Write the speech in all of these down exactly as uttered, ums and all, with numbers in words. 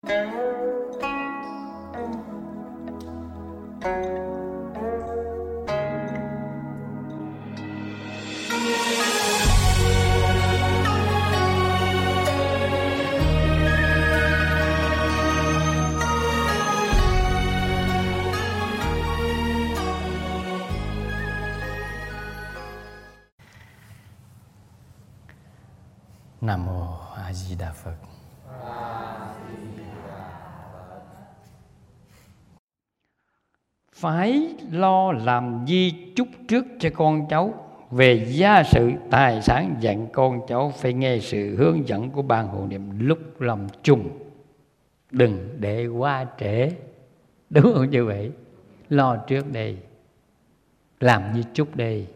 Nam mô A Di Đà Phật. Phải lo làm di chúc trước cho con cháu về gia sự tài sản, dặn con cháu phải nghe sự hướng dẫn của ban hộ niệm lúc làm chung, đừng để qua trễ. Đúng không như vậy? Lo trước đây, làm di chúc đây,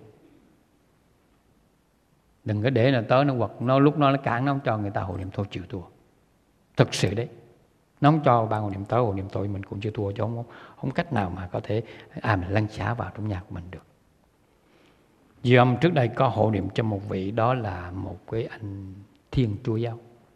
đừng có để là tới nó hoặc nó lúc nó nó cản, nó không cho người ta hộ niệm thôi chịu thua. Thực sự đấy, nó không cho ban hộ niệm tới hộ niệm thôi mình cũng chịu thua, chứ không, không cách nào mà có thể à mình lăn xả vào trong nhà của mình được. Dư âm trước đây có hộ niệm cho một vị, đó là một cái anh Thiên Chúa giáo.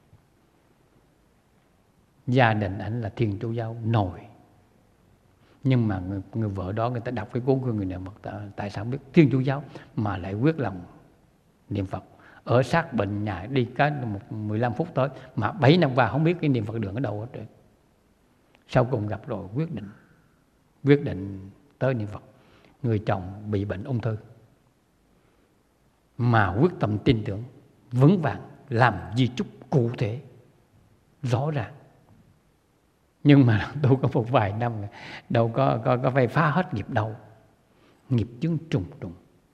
Gia đình ảnh là Thiên Chúa giáo nổi, nhưng mà người, người vợ đó người ta đọc cái cuốn của người niệm Phật, tại sao biết Thiên Chúa giáo mà lại quyết lòng niệm Phật. Ở sát bệnh nhà đi có một mười lăm phút tới, mà bảy năm qua không biết cái niệm Phật đường ở đâu hết trơn. Sau cùng gặp rồi quyết định quyết định tới niệm Phật. Người chồng bị bệnh ung thư, mà quyết tâm tin tưởng vững vàng, làm di chúc cụ thể rõ ràng. Nhưng mà tôi có một vài năm đâu có có có phải phá hết nghiệp đâu, nghiệp chứng trùng trùng.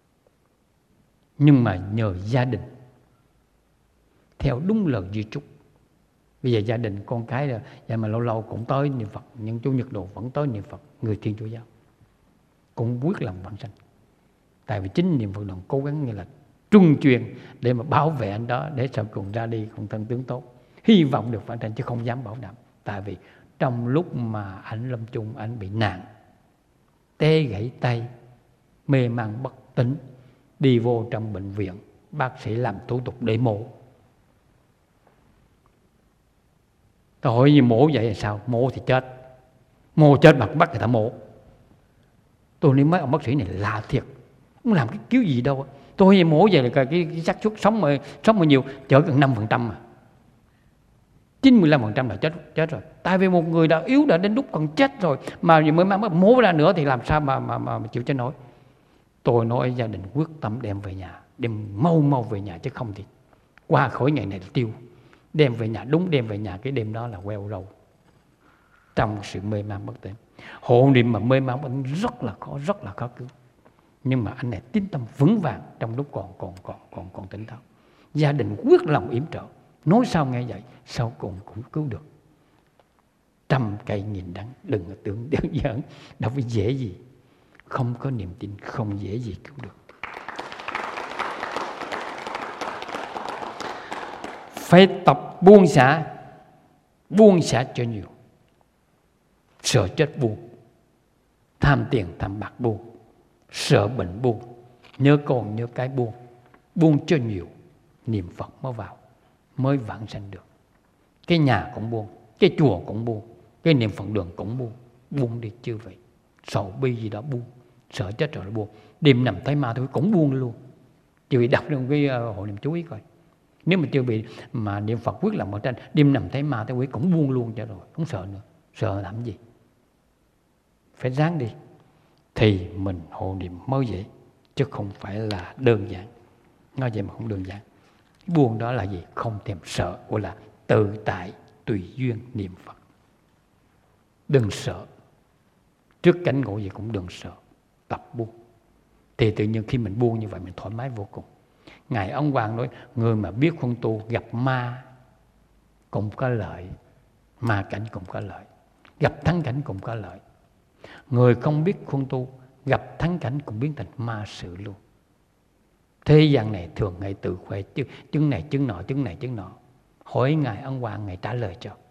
Nhưng mà nhờ gia đình theo đúng lời di chúc, bây giờ gia đình con cái rồi, vậy mà lâu lâu cũng tới niệm Phật, nhưng Chủ nhật đồ vẫn tới niệm Phật. Người Thiên Chúa giáo cũng quyết lòng vãng sanh, tại vì chính niệm Phật đoàn cố gắng như là trung truyền để mà bảo vệ anh đó, để sau cùng ra đi không thân tướng tốt, hy vọng được vãng sanh chứ không dám bảo đảm. Tại vì trong lúc mà anh lâm chung, anh bị nạn tê gãy tay, mê man bất tỉnh, đi vô trong bệnh viện, bác sĩ làm thủ tục để mổ. Tôi hỏi gì mổ vậy là sao? Mổ thì chết, mổ chết mà cũng bắt người ta mổ. Tôi nói mấy ông bác sĩ này lạ thiệt, không làm cái kiểu gì đâu. Tôi hỏi gì mổ vậy là cái, cái xác suất sống mà, sống mà nhiều, chở gần năm phần trăm mà. chín mươi lăm phần trăm là chết chết rồi. Tại vì một người đã yếu, đã đến lúc còn chết rồi, mà mới mang mổ ra nữa thì làm sao mà, mà, mà, mà chịu chết nổi. Tôi nói gia đình quyết tâm đem về nhà, đem mau mau về nhà, chứ không thì qua khỏi ngày này là tiêu. Đem về nhà, đúng đem về nhà cái đêm đó là queo râu, trong sự mê man bất tỉnh. Hộ niệm mà mê man bất tỉnh rất là khó, rất là khó cứu. Nhưng mà anh này tín tâm vững vàng trong lúc còn còn còn còn còn tỉnh táo. Gia đình quyết lòng yểm trợ, nói sao nghe vậy, sau cùng cũng cứu được. Trăm cây nghìn đắng, đừng có tưởng đơn giản, đâu phải dễ gì. Không có niềm tin không dễ gì cứu được. Phải tập buông xả, buông xả cho nhiều. Sợ chết buông, tham tiền tham bạc buông, sợ bệnh buông, nhớ con nhớ cái buông. Buông cho nhiều, niệm Phật mới vào, mới vãng sanh được. Cái nhà cũng buông, cái chùa cũng buông, cái niệm Phật đường cũng buông. Buông đi chưa vậy. Sầu bi gì đó buông, sợ chết rồi nó buông. Đêm nằm thấy ma thôi cũng buông luôn. Chưa bị đọc trong cái uh, hộ niệm chú ý coi. Nếu mà chưa bị mà niệm Phật quyết lòng ở trên, đêm nằm thấy ma thấy quỷ cũng buông luôn cho rồi, không sợ nữa. Sợ làm gì? Phải ráng đi thì mình hộ niệm mới dễ, chứ không phải là đơn giản. Nói vậy mà không đơn giản. Buông đó là gì? Không thèm sợ, gọi là tự tại tùy duyên niệm Phật. Đừng sợ, trước cảnh ngộ gì cũng đừng sợ, tập buông. Thì tự nhiên khi mình buông như vậy mình thoải mái vô cùng. Ngài Ông Hoàng nói, người mà biết khuôn tu gặp ma cũng có lợi, ma cảnh cũng có lợi, gặp thắng cảnh cũng có lợi. Người không biết khuôn tu gặp thắng cảnh cũng biến thành ma sự luôn. Thế gian này thường ngày tự khoe chứ, chứng này chứng nọ, chứng này chứng nọ. Hỏi Ngài Ông Hoàng, Ngài trả lời cho.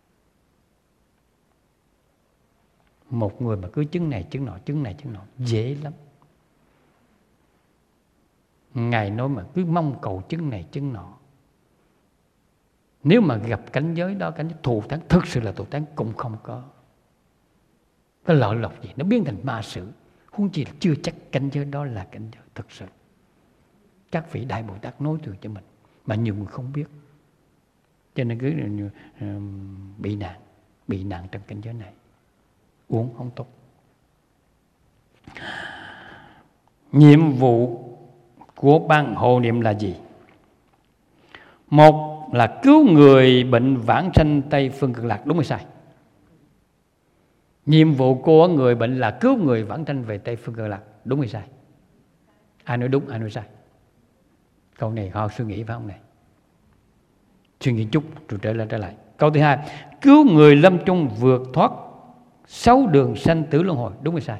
Một người mà cứ chứng này chứng nọ, chứng này chứng nọ dễ lắm. Ngài nói mà cứ mong cầu chứng này chứng nọ, Nếu mà gặp cảnh giới đó, cảnh giới thù thắng, thực sự là thù thắng cũng không có cái lợi lộc gì, nó biến thành ma sử. Huống chi là chưa chắc cảnh giới đó là cảnh giới thực sự. Các vị Đại Bồ Tát nói từ cho mình mà nhiều người không biết, cho nên cứ uh, bị nạn, bị nạn trong cảnh giới này, uống không tốt. Nhiệm vụ của ban hộ niệm là gì? Một là cứu người bệnh vãng sanh Tây Phương Cực Lạc, đúng hay sai? Nhiệm vụ của người bệnh là cứu người vãng sanh về Tây Phương Cực Lạc, đúng hay sai? Ai nói đúng, ai nói sai? Câu này họ suy nghĩ phải không này? Suy nghĩ chút rồi trở lại trở lại. Câu thứ hai, cứu người lâm chung vượt thoát sáu đường sanh tử luân hồi, đúng hay sai?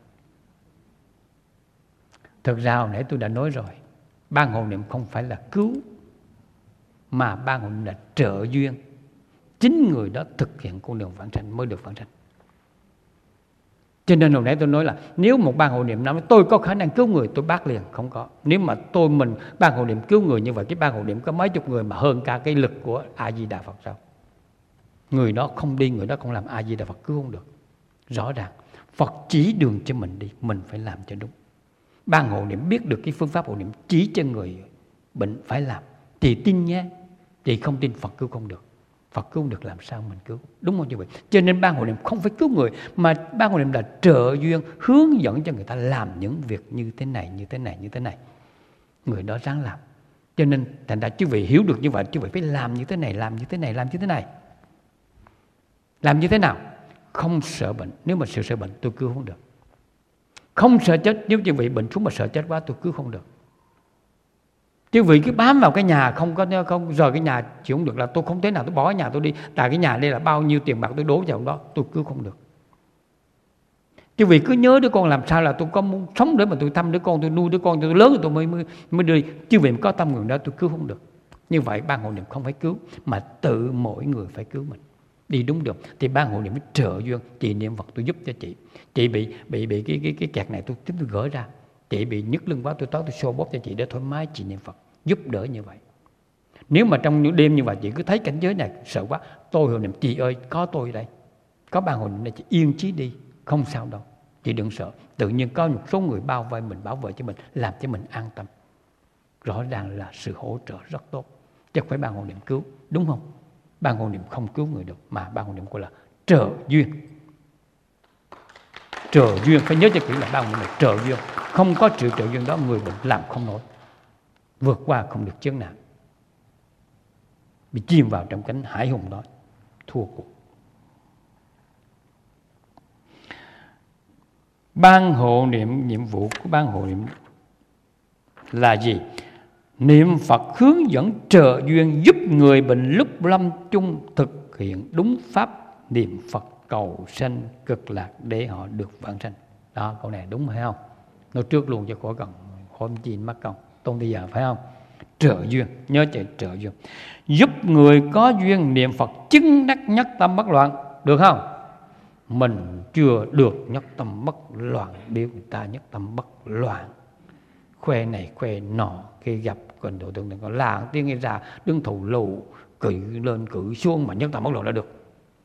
Thực ra hồi nãy tôi đã nói rồi, ban hộ niệm không phải là cứu, mà ban hộ niệm là trợ duyên. Chính người đó thực hiện con đường vãng sanh mới được vãng sanh. Cho nên hồi nãy tôi nói là nếu một ban hộ niệm nói tôi có khả năng cứu người, tôi bác liền, không có. Nếu mà tôi mình ban hộ niệm cứu người như vậy, cái ban hộ niệm có mấy chục người mà hơn cả cái lực của A Di Đà Phật sao? Người đó không đi, người đó không làm, A Di Đà Phật cứu không được. Rõ ràng Phật chỉ đường cho mình đi, mình phải làm cho đúng. Ban hộ niệm biết được cái phương pháp hộ niệm, chỉ cho người bệnh phải làm. Thì tin nhé, thì không tin Phật cứu không được. Phật cứu được làm sao mình cứu, đúng không như vậy? Cho nên ban hộ niệm không phải cứu người, mà ban hộ niệm là trợ duyên, hướng dẫn cho người ta làm những việc như thế này, như thế này, như thế này. Người đó ráng làm. Cho nên thành ra quý vị hiểu được như vậy, quý vị phải làm như thế này, làm như thế này, làm như thế này. Làm như thế nào? Không sợ bệnh. Nếu mà sợ sợ bệnh tôi cứu không được. Không sợ chết. Nếu quý vị bệnh xuống mà sợ chết quá tôi cứu không được. Chứ vì cứ bám vào cái nhà không có không rời cái nhà chịu không được là tôi không thể nào tôi bỏ cái nhà tôi đi. Tại cái nhà đây là bao nhiêu tiền bạc tôi đổ vào đó, tôi cứu không được. Chứ vì cứ nhớ đứa con làm sao là tôi có muốn sống để mà tôi thăm đứa con, tôi nuôi đứa con tôi lớn rồi tôi mới mới, mới đưa đi. Chứ vì có tâm người đó tôi cứu không được. Như vậy ban hộ niệm không phải cứu, mà tự mỗi người phải cứu mình. Đi đúng được thì ban hộ niệm mới trợ duyên. Chị niệm Phật tôi giúp cho chị. Chị bị bị bị cái cái cái kẹt này tôi tiếp tôi gỡ ra. Chị bị nhức lưng quá tôi tới tôi xô bóp cho chị để thoải mái, chị niệm Phật giúp đỡ như vậy. Nếu mà trong những đêm như vậy chị cứ thấy cảnh giới này sợ quá, tôi hộ niệm chị ơi có tôi đây, có ban hộ niệm này, chị yên chí đi, không sao đâu, chị đừng sợ. Tự nhiên có một số người bao vây mình, bảo vệ cho mình, làm cho mình an tâm. Rõ ràng là sự hỗ trợ rất tốt, chứ không phải ban hộ niệm cứu, đúng không? Ban hộ niệm không cứu người được, mà ban hộ niệm gọi là trợ duyên. Trợ duyên, phải nhớ cho kỹ là ban hộ niệm là trợ duyên. Không có sự trợ duyên đó người bệnh làm không nổi, vượt qua không được chướng nạn, bị chìm vào trong cánh hải hùng đó, thua cuộc. Ban hộ niệm, nhiệm vụ của ban hộ niệm là gì? Niệm Phật hướng dẫn trợ duyên, giúp người bệnh lúc lâm chung thực hiện đúng pháp niệm Phật cầu sanh cực lạc để họ được vãng sanh. Đó, câu này đúng phải không? Nói trước luôn cho khỏi cần khỏi chi mất công. Tôn bây giờ phải không? Trợ duyên, nhớ chạy trợ duyên. Giúp người có duyên niệm Phật chứng đắc nhất tâm bất loạn, được không? Mình chưa được nhất tâm bất loạn, biểu người ta nhất tâm bất loạn. Khoe này khoe nọ, khi gặp còn độ tượng có làng tiếng nghe ra, đứng thù lù, cử lên cử xuống mà nhất tâm bất loạn đã được.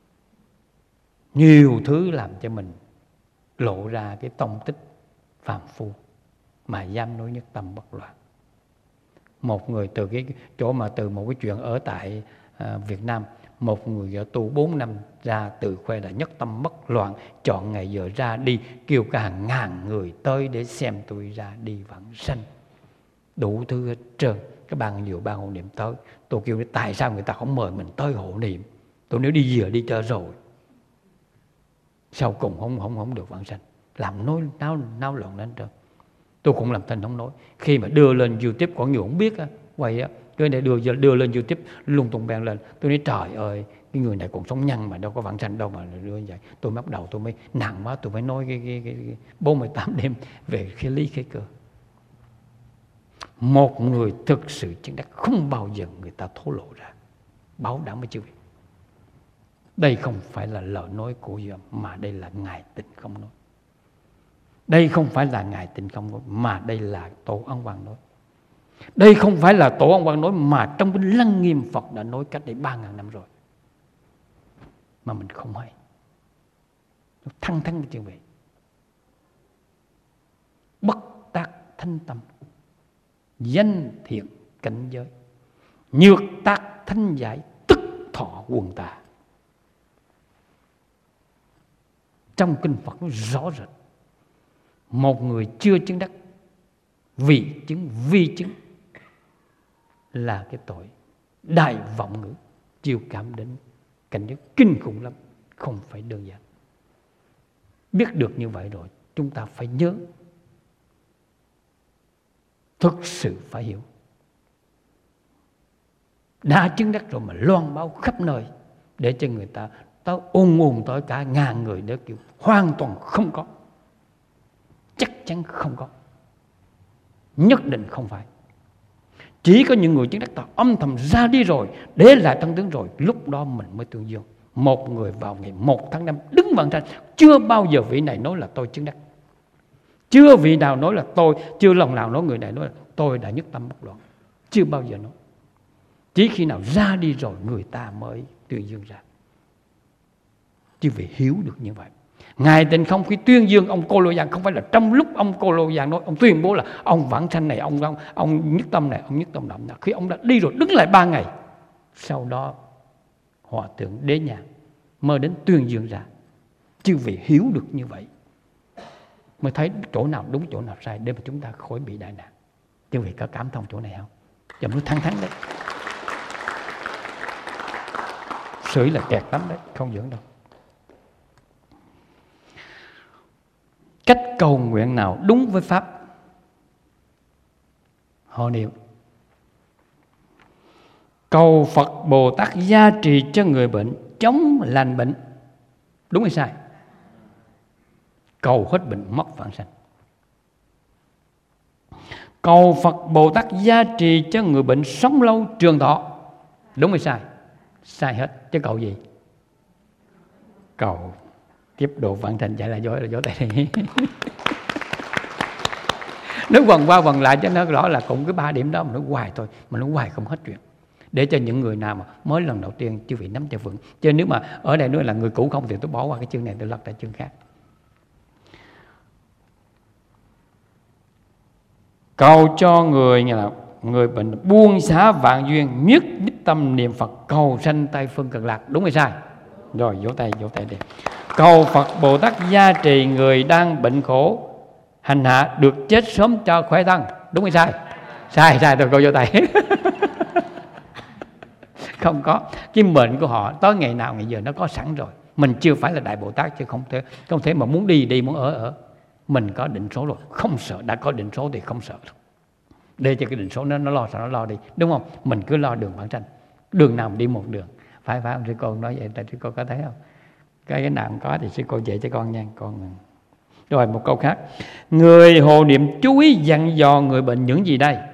Nhiều thứ làm cho mình lộ ra cái tông tích phàm phu mà dám nói nhất tâm bất loạn. Một người từ cái chỗ mà từ một cái chuyện ở tại à, Việt Nam, một người ở tu bốn năm ra tự khoe là nhất tâm bất loạn, chọn ngày giờ ra đi, kêu cả hàng ngàn người tới để xem tôi ra đi vãng sanh. Đủ thứ hết trơn. Các bạn nhiều ban hộ niệm tới. Tôi kêu tại sao người ta không mời mình tới hộ niệm? Tôi nếu đi vừa đi chơi rồi, sau cùng không không không được vãng sanh, làm nói náo náo loạn lên trơn. Tôi cũng làm thành không nói. Khi mà đưa lên YouTube có nhiều không biết á, quay á, cái này đưa đưa lên YouTube lung tung bèn lên. Tôi nói trời ơi, cái người này còn sống nhân mà đâu có vãng sanh đâu mà đưa như vậy. Tôi bắt đầu tôi mới nặng quá, tôi mới nói cái cái, cái, cái bốn mươi tám đêm về khế lý khế cơ. Một người thực sự chứng đắc không bao giờ người ta thổ lộ ra, bảo đảm với chư vị. Đây không phải là lời nói của Duyên, mà đây là Ngài Tịnh Không nói. Đây không phải là Ngài Tịnh Không nói, mà đây là Tổ Ấn Quang nói. Đây không phải là Tổ ông Quang nói, mà trong cái Lăng Nghiêm Phật đã nói cách đây ba ngàn năm rồi, mà mình không hay. Thăng thăng cái chuyện vậy. Bất tác thanh tâm, danh thiện cảnh giới, nhược tác thanh giải, tức thọ quần tà. Trong kinh Phật nó rõ rệt. Một người chưa chứng đắc, vị chứng, vi chứng là cái tội đại vọng ngữ, chiêu cảm đến cảnh giới kinh khủng lắm, không phải đơn giản. Biết được như vậy rồi, chúng ta phải nhớ, thực sự phải hiểu. Đã chứng đắc rồi mà loan báo khắp nơi, để cho người ta tới ồn ồn tới cả ngàn người, để kiểu hoàn toàn không có, chắc chắn không có, nhất định không phải. Chỉ có những người chứng đắc ta âm thầm ra đi rồi, để lại thân tướng rồi, lúc đó mình mới tương dương. Một người vào ngày một tháng năm đứng vạn sanh, chưa bao giờ vị này nói là tôi chứng đắc, chưa vị nào nói là tôi, chưa lòng nào nói người này nói là tôi đã nhất tâm bất loạn, chưa bao giờ nói. Chỉ khi nào ra đi rồi người ta mới tuyên dương ra. Chứ vì hiểu được như vậy. Ngài Tịnh Không khi tuyên dương ông Cô Lô Giang, không phải là trong lúc ông Cô Lô Giang nói, ông tuyên bố là ông vãng sanh này, ông, ông ông nhất tâm này, ông nhất tâm động này. Khi ông đã đi rồi, đứng lại ba ngày, sau đó Hòa Thượng Đế Nhàn mới đến tuyên dương ra. Chứ vì hiểu được như vậy mới thấy chỗ nào đúng chỗ nào sai, để mà chúng ta khỏi bị đại nạn. Chứ vì có cảm thông chỗ này không? Chồng nó thẳng thắn đấy. Sưởi là kẹt lắm đấy, không dưỡng đâu. Cách cầu nguyện nào đúng với Pháp? Hộ niệm. Cầu Phật Bồ Tát gia trì cho người bệnh, chống lành bệnh. Đúng hay sai? Cầu hết bệnh mất vãng sanh. Cầu Phật Bồ Tát gia trì cho người bệnh sống lâu trường thọ. Đúng hay sai? Sai hết. Chứ cầu gì? Cầu tiếp độ vãng sanh, chạy là dối là dối tay này. Nó quần qua quần lại cho nó rõ là cũng cái ba điểm đó mà nó hoài thôi, mà nó hoài không hết chuyện. Để cho những người nào mà mới lần đầu tiên chưa bị nắm cho vững. Chứ nếu mà ở đây nữa là người cũ không thì tôi bỏ qua cái chương này, tôi lật ra chương khác. Cầu cho người như là người bệnh buông xả vạn duyên, nhất đích tâm niệm Phật, cầu sanh Tây Phương Cực Lạc. Đúng hay sai? Rồi vỗ tay, vỗ tay đi. Cầu Phật Bồ Tát gia trì người đang bệnh khổ hành hạ được chết sớm cho khỏe thân. Đúng hay sai? Sai, sai, tôi coi vỗ tay. Không có. Cái mệnh của họ tới ngày nào ngày giờ nó có sẵn rồi. Mình chưa phải là Đại Bồ Tát, chứ không thể, không thể mà muốn đi đi, muốn ở ở. Mình có định số rồi, không sợ. Đã có định số thì không sợ. Để cho cái định số nó, nó lo sao nó lo đi. Đúng không? Mình cứ lo đường vãng sanh. Đường nào mình đi một đường. Phải phải không? Sư cô nói vậy, tại sư cô có thấy không? Cái cái nào không có thì sư cô dạy cho con nha. Con. Rồi một câu khác. Người hộ niệm chú ý dặn dò người bệnh những gì đây?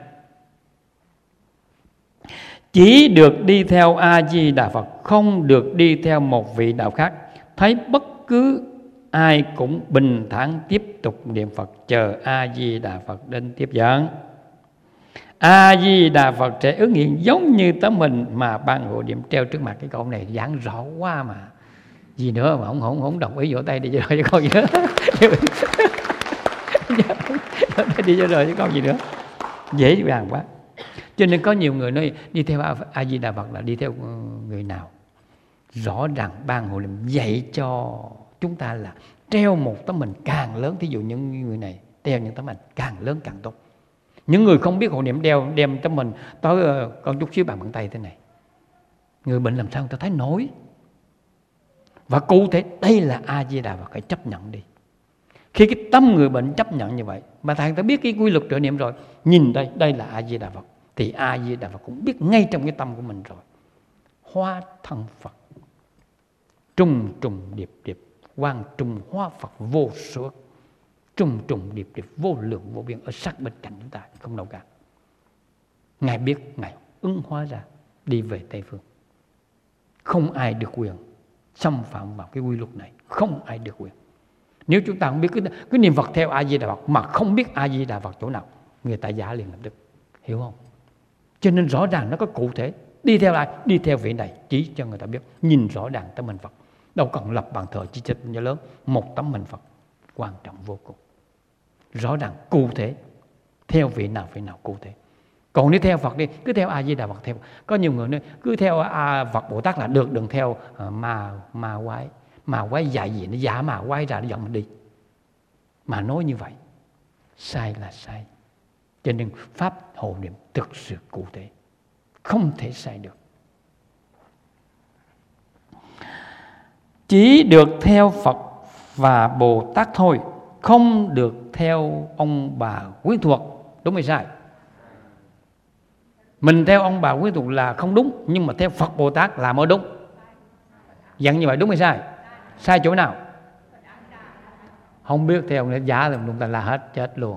Chỉ được đi theo A-di-đà Phật, không được đi theo một vị đạo khác. Thấy bất cứ ai cũng bình thản tiếp tục niệm Phật, chờ A-di-đà Phật đến tiếp dẫn. A-di-đà Phật sẽ ứng hiện giống như tấm hình mà ban hộ niệm treo trước mặt. Cái câu này giảng rõ quá mà. Gì nữa mà không không không đồng ý vỗ tay đi cho rồi chứ con gì nữa. Đi cho rồi chứ con gì nữa. Dễ dàng quá. Cho nên có nhiều người nói đi theo A-di-đà Phật là đi theo người nào. Rõ ràng ban hộ niệm dạy cho chúng ta là treo một tấm hình càng lớn. Thí dụ những người này treo những tấm hình càng lớn càng tốt. Những người không biết hộ niệm đeo đem tấm hình tới uh, con chút xíu bàn bàn tay thế này. Người bệnh làm sao người ta thấy nổi. Và cụ thể đây là A-di-đà Phật, phải chấp nhận đi. Khi cái tâm người bệnh chấp nhận như vậy, mà thầy ta biết cái quy luật trợ niệm rồi, nhìn đây, đây là A-di-đà Phật, thì A-di-đà Phật cũng biết ngay trong cái tâm của mình rồi. Hóa thân Phật, trùng trùng điệp điệp, quang trùng hóa Phật vô số, trùng trùng điệp điệp, vô lượng vô biên ở sát bên cạnh chúng ta, không đâu cả. Ngài biết, Ngài ứng hóa ra, đi về Tây Phương. Không ai được quyền xâm phạm vào cái quy luật này, không ai được quyền. Nếu chúng ta không biết cái, cái niệm Phật theo A-di-đà Phật mà không biết A-di-đà Phật chỗ nào, người ta giả liền lập tức. Hiểu không? Cho nên rõ ràng nó có cụ thể. Đi theo ai? Đi theo vị này, chỉ cho người ta biết. Nhìn rõ ràng tấm hình Phật. Đâu cần lập bàn thờ chi chít cho lớn. Một tấm hình Phật quan trọng vô cùng. Rõ ràng cụ thể. Theo vị nào vị nào cụ thể. Còn nếu theo Phật đi, cứ theo A Di Đà Phật theo. Có nhiều người nói cứ theo A Phật Bồ Tát là được, đừng theo uh, ma ma quái. Ma quái dạy gì nó giả ma quái ra nó dẫn mình đi. Mà nói như vậy sai là sai. Cho nên pháp hộ niệm thực sự cụ thể, không thể sai được. Chỉ được theo Phật và Bồ Tát thôi, không được theo ông bà quyến thuộc. Đúng hay sai? Mình theo ông bà quyến thuộc là không đúng, nhưng mà theo Phật Bồ Tát là mới đúng. Dặn như vậy đúng hay sai? Sai chỗ nào? Không biết theo người giả là chúng ta là hết chết luôn.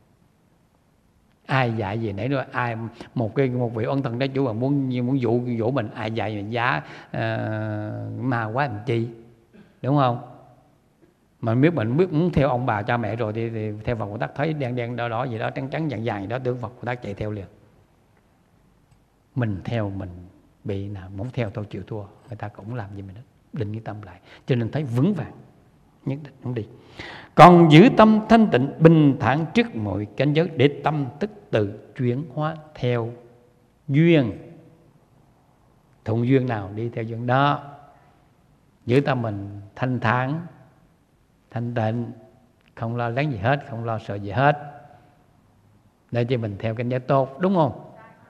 Ai dạy gì nãy nữa, ai một cái một vị ân thần đế chủ mà muốn muốn dụ dỗ mình, ai dạy mình giá uh, ma quá làm chi, đúng không? Mà biết mình biết muốn theo ông bà cha mẹ rồi thì, thì theo Phật Bồ Tát thấy đen đen đỏ đỏ gì đó, trắng trắng vàng vàng gì đó, tưởng Phật Bồ Tát chạy theo liền. Mình theo mình bị nào muốn theo tôi chịu thua, người ta cũng làm gì mình đó. Định cái tâm lại, cho nên thấy vững vàng, nhất định không đi. Còn giữ tâm thanh tịnh bình thản trước mọi cảnh giới, để tâm tức từ chuyển hóa theo duyên. Thuận duyên nào đi theo duyên đó. Giữ tâm mình thanh thản, thanh tịnh, không lo lắng gì hết, không lo sợ gì hết, để cho mình theo cảnh giới tốt, đúng không?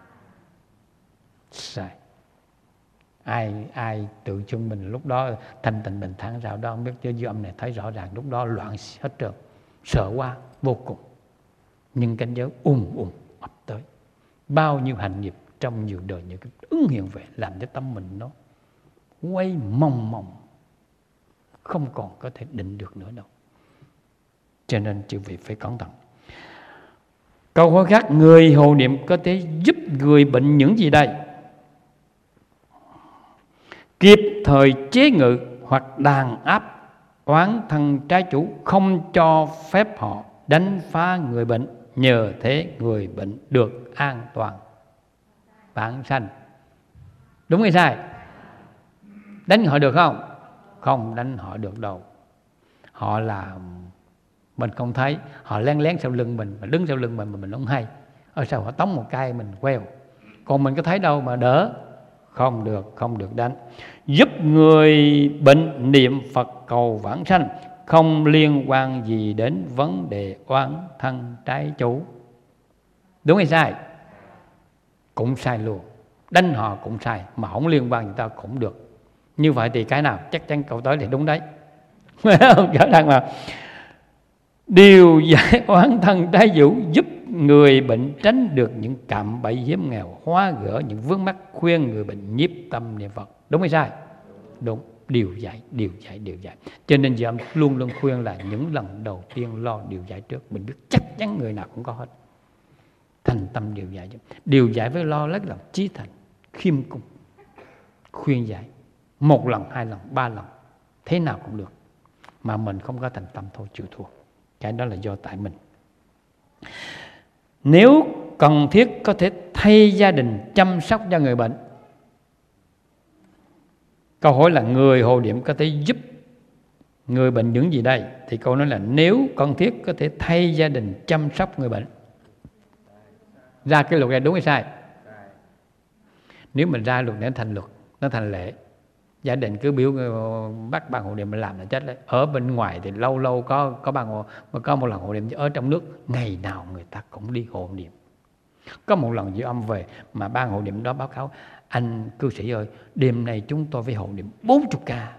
Sai. Ai ai tự chung mình lúc đó thanh tịnh bình thản rạo đó không biết, chứ dư âm này thấy rõ ràng lúc đó loạn hết trơn, sợ quá vô cùng. Nhưng cảnh giới ùn ùn ập tới, bao nhiêu hành nghiệp trong nhiều đời, những cái ứng hiện về làm cho tâm mình nó quay mong mong, không còn có thể định được nữa đâu. Cho nên chư vị phải cẩn thận. Câu hỏi khác, người hộ niệm có thể giúp người bệnh những gì đây? Kịp thời chế ngự hoặc đàn áp oán thân trái chủ, không cho phép họ đánh phá người bệnh, nhờ thế người bệnh được an toàn vãng sanh. Đúng hay sai? Đánh họ được không? Không đánh họ được đâu. Họ là mình không thấy, họ lén lén sau lưng mình, mà đứng sau lưng mình mà mình không hay. Ở sau họ tống một cái mình queo, còn mình có thấy đâu mà đỡ. Không được, không được đánh. Giúp người bệnh niệm Phật cầu vãng sanh, không liên quan gì đến vấn đề oán thân trái chủ. Đúng hay sai? Cũng sai luôn. Đánh họ cũng sai, mà không liên quan gì ta cũng được. Như vậy thì cái nào chắc chắn câu tới thì đúng đấy. Rõ ràng mà. Điều giải oán thân trái chủ, giúp người bệnh tránh được những cạm bẫy hiếm nghèo, hóa gỡ những vướng mắc, khuyên người bệnh nhiếp tâm niệm Phật. Đúng hay sai? Đúng. Điều giải, điều giải, điều giải. Cho nên giờ luôn luôn khuyên là những lần đầu tiên lo điều giải trước. Mình biết chắc chắn người nào cũng có hết. Thành tâm điều giải. Điều giải với lo lấy lòng chí thành, khiêm cung, khuyên giải. Một lần, hai lần, ba lần, thế nào cũng được. Mà mình không có thành tâm thôi chịu thua. Cái đó là do tại mình. Nếu cần thiết có thể thay gia đình chăm sóc cho người bệnh. Câu hỏi là người hộ niệm có thể giúp người bệnh những gì đây? Thì câu nói là nếu cần thiết có thể thay gia đình chăm sóc người bệnh. Ra cái luật này đúng hay sai? Nếu mình ra luật này nó thành luật, nó thành lệ, gia đình cứ biểu bắt ban hộ niệm mình làm là chết đấy. Ở bên ngoài thì lâu lâu có có ban hộ, có một lần hộ niệm, ở trong nước ngày nào người ta cũng đi hộ niệm. Có một lần Diệu Âm về mà ban hộ niệm đó báo cáo: anh cư sĩ ơi, đêm nay chúng tôi phải hộ niệm bốn mươi ca.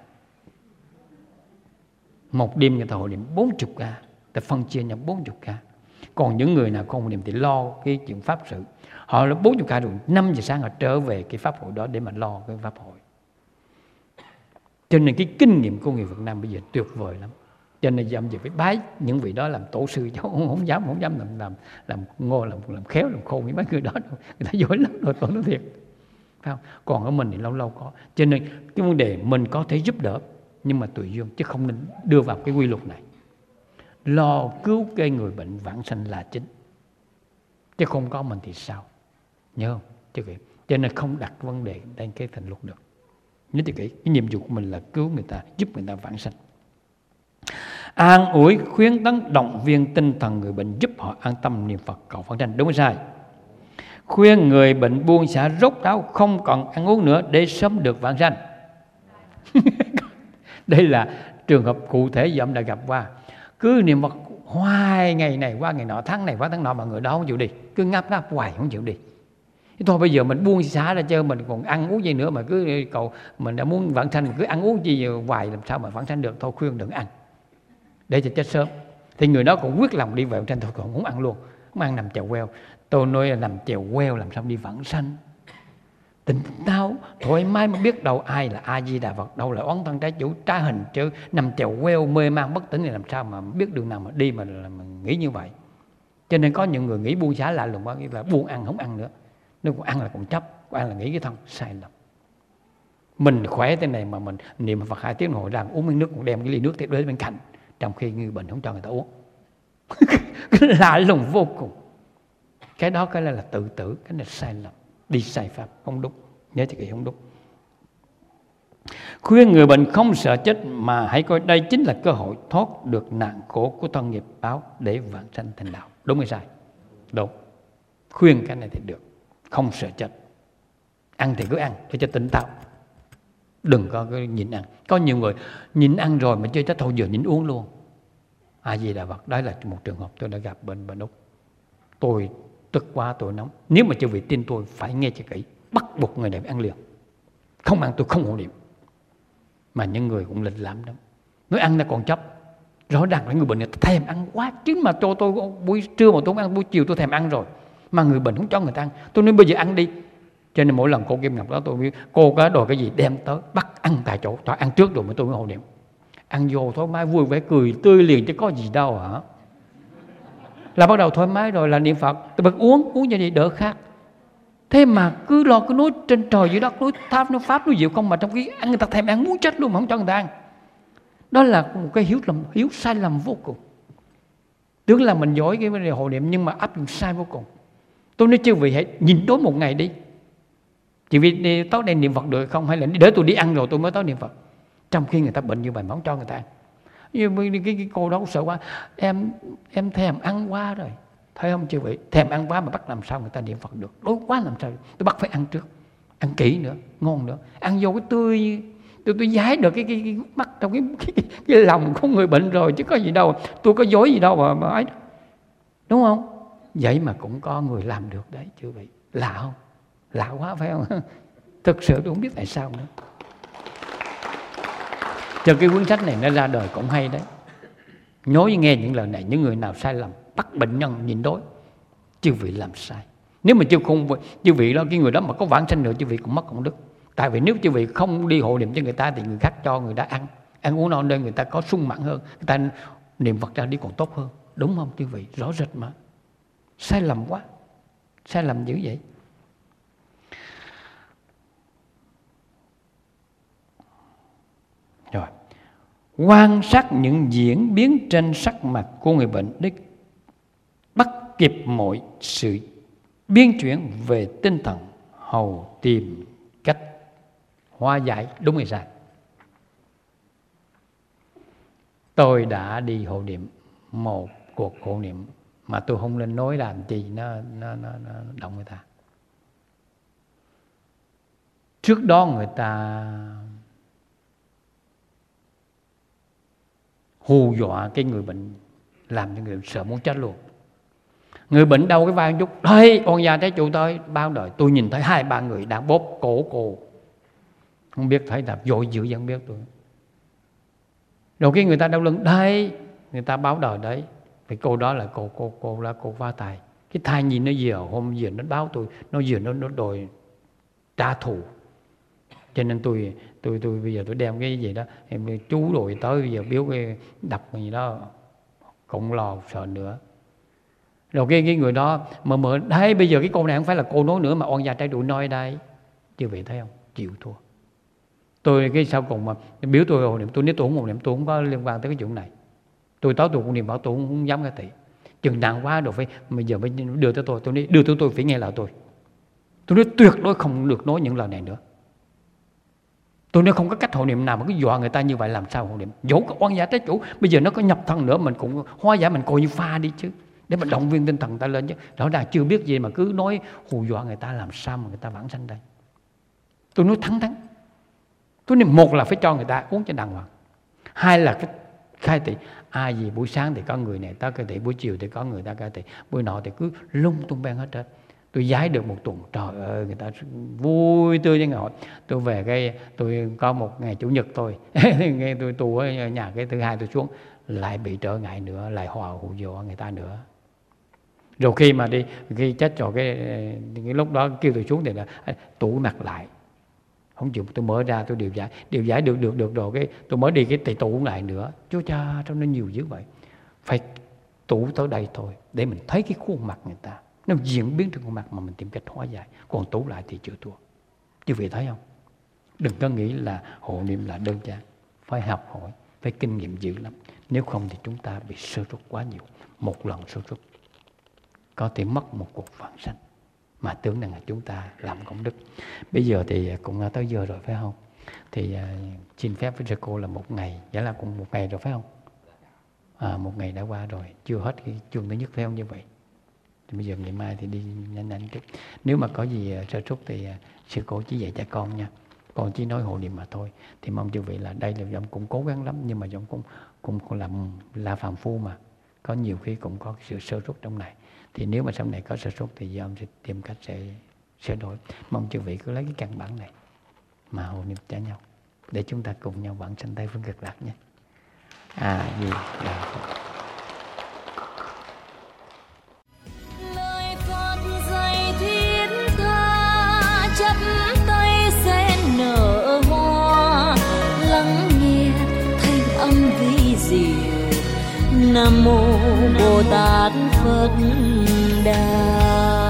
Một đêm người ta hộ niệm bốn mươi ca, ta phân chia nhau bốn mươi ca. Còn những người nào không hộ niệm thì lo cái chuyện pháp sự. Họ là bốn mươi ca rồi, năm giờ sáng họ trở về cái pháp hội đó để mà lo cái pháp hội. Cho nên cái kinh nghiệm của người Việt Nam bây giờ tuyệt vời lắm. Cho nên dám gì phải bái những vị đó làm tổ sư, chứ không, không dám không dám làm làm làm ngô làm làm khéo làm khôn với mấy người đó đâu. Người ta giỏi lắm rồi, tôi nói thiệt. Phải không? Còn ở mình thì lâu lâu có. Cho nên cái vấn đề mình có thể giúp đỡ, nhưng mà tùy duyên, chứ không nên đưa vào cái quy luật này. Lo cứu cái người bệnh vãng sanh là chính. chứ không có mình thì sao? Nhớ không? Chứ kỹ. Cho nên không đặt vấn đề trên cái thành luật được. Nhớ cho kỹ, cái nhiệm vụ của mình là cứu người ta, giúp người ta vãng sanh. An ủi, khuyến tấn, động viên tinh thần người bệnh, giúp họ an tâm niệm Phật cầu vãng sanh. Đúng hay sai? Khuyên người bệnh buông xả rốt ráo, không còn ăn uống nữa để sớm được vãng sanh. Đây là trường hợp cụ thể mà ông đã gặp qua. Cứ niệm Phật hoài, ngày này qua ngày nọ, tháng này qua tháng nọ mà người đó không chịu đi, cứ ngáp ngáp hoài không chịu đi. Thôi bây giờ mình buông xả ra chơi, mình còn ăn uống gì nữa mà cứ cầu mình đã muốn vãng sanh, cứ ăn uống gì hoài làm sao mà vãng sanh được. Thôi khuyên đừng ăn để cho chết sớm. Thì người đó cũng quyết lòng đi vãng sanh, thôi còn không ăn luôn, không ăn nằm chèo queo. Tôi nói là nằm chèo queo làm sao đi vãng sanh. Tỉnh táo thoải mái mới biết đâu ai là A Di Đà Phật, đâu là oán thân trái chủ trá hình, chứ nằm chèo queo mê man bất tỉnh thì làm sao mà biết đường nào mà đi mà, mà nghĩ như vậy. Cho nên có những người nghĩ buông xả lạ lùng, nghĩa là buông ăn không ăn nữa. Nếu còn ăn là còn chấp, còn ăn là nghĩ cái thân, sai lầm. Mình khỏe thế này mà mình niệm Phật hai tiếng đồng hồ ra uống miếng nước, còn đem cái ly nước tiếp đến bên cạnh, trong khi người bệnh không cho người ta uống. Lạ lùng vô cùng. Cái đó cái là tự tử, cái này sai lầm, đi sai pháp, không đúng. Nhớ cho kỹ, không đúng. Khuyên người bệnh không sợ chết, mà hãy coi đây chính là cơ hội thoát được nạn khổ của thân nghiệp báo để vãng sanh thành đạo. Đúng hay sai? Đúng. Khuyên cái này thì được, không sợ chết. Ăn thì cứ ăn để cho tỉnh táo, đừng có cái nhịn ăn. Có nhiều người nhịn ăn rồi mà chưa chết thôi giờ nhịn uống luôn. À gì Đà Phật, đó là một trường hợp tôi đã gặp bên bên Úc. Tôi tức quá, tôi nóng. Nếu mà chư vị tin tôi phải nghe cho kỹ, bắt buộc người này phải ăn liền. Không ăn tôi không hộ niệm. Mà những người cũng lịch lãm lắm, nói ăn là còn chấp. Rõ ràng là người bệnh người ta thèm ăn quá, chứ mà cho tôi buổi trưa mà tôi không ăn, buổi chiều tôi thèm ăn rồi, mà người bệnh không cho người ta ăn. Tôi nói bây giờ ăn đi. Cho nên mỗi lần cô Kim Ngọc đó tôi biết cô có đồ cái gì đem tới bắt ăn tại chỗ, cho ăn trước rồi mới tôi mới hộ niệm. Ăn vô thoải mái vui vẻ cười tươi liền chứ có gì đâu hả. Là bắt đầu thoải mái rồi là niệm Phật. Tôi bật uống, uống cho vậy đỡ khát. Thế mà cứ lo cứ nói trên trời dưới đất, nói tháp, nói pháp, nói diệu không, mà trong khi ăn người ta thèm ăn muốn chết luôn mà không cho người ta ăn. Đó là một cái hiếu lầm, hiếu sai lầm vô cùng. Tưởng là mình giỏi cái vấn đề hộ niệm nhưng mà áp dụng sai vô cùng. Tôi nói chư vị hãy nhìn đối một ngày đi. Chỉ vì tối nay niệm Phật được không, hay là để tôi đi ăn rồi tôi mới tối niệm Phật. Trong khi người ta bệnh như vậy mà không cho người ta ăn. Như cái, cái, cái cô đó sợ quá, em em thèm ăn quá rồi. Thấy không chư vị, thèm ăn quá mà bắt làm sao người ta niệm Phật được. Đối quá làm sao, tôi bắt phải ăn trước, ăn kỹ nữa, ngon nữa. Ăn vô cái tươi, tôi tôi giái được cái, cái, cái mắt trong cái, cái, cái lòng của người bệnh rồi, chứ có gì đâu. Tôi có dối gì đâu mà, mà ấy. Đúng không? Vậy mà cũng có người làm được đấy chư vị. Lạ không? Lạ quá phải không? Thực sự tôi không biết tại sao nữa. Cho cái cuốn sách này nó ra đời cũng hay đấy. Nhớ nghe những lời này, những người nào sai lầm bắt bệnh nhân nhìn đối, chư vị làm sai. Nếu mà chư không chư vị đó, cái người đó mà có vãng sanh nữa, chư vị cũng mất công đức. Tại vì nếu chư vị không đi hộ niệm cho người ta thì người khác cho người ta ăn, ăn uống no nên người ta có sung mãn hơn, người ta niệm Phật ra đi còn tốt hơn. Đúng không chư vị? Rõ rệt mà. Sai lầm quá, sai lầm dữ vậy. Rồi, quan sát những diễn biến trên sắc mặt của người bệnh để bắt kịp mọi sự biến chuyển về tinh thần, hầu tìm cách hóa giải. Đúng hay sai? Tôi đã đi hộ niệm một cuộc hộ niệm mà tôi không nên nói làm gì nó, nó, nó, nó động người ta. Trước đó người ta hù dọa cái người bệnh, làm cho người bệnh sợ muốn chết luôn. Người bệnh đau cái vai một chút, đây con già trái chủ tới bao đời. Tôi nhìn thấy hai ba người đang bóp cổ cô, không biết thấy là vội dữ vẫn biết tôi. Rồi cái người ta đau lưng, đây người ta báo đời đấy. Vì cô đó là cô cô cô là cô phá tài. Cái thai nhìn nó vừa hôm vừa nó báo tôi, nó vừa nó nó đòi trả thù. Cho nên tôi tôi tôi bây giờ tôi đem cái gì đó, em chú rồi tới bây giờ biếu cái đập gì đó cũng lo sợ nữa. Rồi cái cái người đó mà mở đấy, bây giờ cái cô này không phải là cô nói nữa mà oan gia trái đuổi nói đây. Chứ vị thấy không? Chịu thua. Tôi cái sau cùng mà biếu tôi hộ niệm, tôi nếu tôi không hộ niệm tôi không có liên quan tới cái chuyện này. Tôi tới tôi cũng niệm bảo tôi không, không dám cái tỷ. Chừng nặng quá rồi phải bây giờ mới đưa tới tôi. Tôi nói đưa tới tôi phải nghe lời tôi. Tôi nói tuyệt đối không được nói những lời này nữa. Tôi nói không có cách hộ niệm nào mà cứ dọa người ta như vậy, làm sao hộ niệm. Dẫu có oan giả trái chủ, bây giờ nó có nhập thân nữa mình cũng hóa giải, mình coi như pha đi chứ, để mình động viên tinh thần ta lên chứ. Rõ ràng chưa biết gì mà cứ nói hù dọa người ta, làm sao mà người ta vãng sanh đây. Tôi nói thẳng thắn. Tôi nói một là phải cho người ta uống cho đàng hoàng, hai là cái khai thị. Ai gì buổi sáng thì có người này ta khai thị, buổi chiều thì có người ta khai thị, buổi nọ thì cứ lung tung beng hết trơn. Tôi giải được một tuần, trời ơi người ta vui tươi như ngồi. Tôi về cái tôi có một ngày chủ nhật tôi nghe tôi tu ở nhà, cái thứ hai tôi xuống lại bị trở ngại nữa, lại hòa hù dọa người ta nữa. Rồi khi mà đi khi chết rồi cái, cái lúc đó kêu tôi xuống thì là tủ mặt lại, không chịu. Tôi mở ra tôi điều giải, điều giải được được được rồi cái tôi mới đi cái tỳ tủ lại nữa. Chúa cha, trong nó nhiều dữ vậy. Phải tủ tới đây thôi để mình thấy cái khuôn mặt người ta nó diễn biến trên khuôn mặt mà mình tìm cách hóa giải. Còn tủ lại thì chưa thua. Chứ vị thấy không? Đừng có nghĩ là hộ niệm là đơn giản. Phải học hỏi, phải kinh nghiệm dữ lắm. Nếu không thì chúng ta bị sơ suất quá nhiều. Một lần sơ suất có thể mất một cuộc vãng sanh mà tưởng rằng là chúng ta làm công đức. Bây giờ thì cũng tới giờ rồi phải không? Thì uh, xin phép với sư cô là một ngày, giả là cũng một ngày rồi phải không? À, một ngày đã qua rồi, chưa hết cái chương thứ nhất phải không như vậy? Thì bây giờ ngày mai thì đi nhanh nhanh chút. Nếu mà có gì uh, sơ suất thì uh, sư cô chỉ dạy cho con nha. Con chỉ nói hộ niệm mà thôi. Thì mong chư vị là đây là dòng cũng cố gắng lắm, nhưng mà dòng cũng cũng, cũng làm là phàm phu mà. Có nhiều khi cũng có sự sơ suất trong này. Thì nếu mà sau này có sơ suất thì ông sẽ tìm cách sẽ sửa đổi. Mong chư vị cứ lấy cái căn bản này mà hộ niệm cho nhau để chúng ta cùng nhau vãng sanh Tây Phương Cực Lạc nhé. À gì là lời Phật dạy thiết tha, chắp tay sen nở hoa, lắng nghe thanh âm vi diệu. Nam mô Bồ Tát Phật Đà.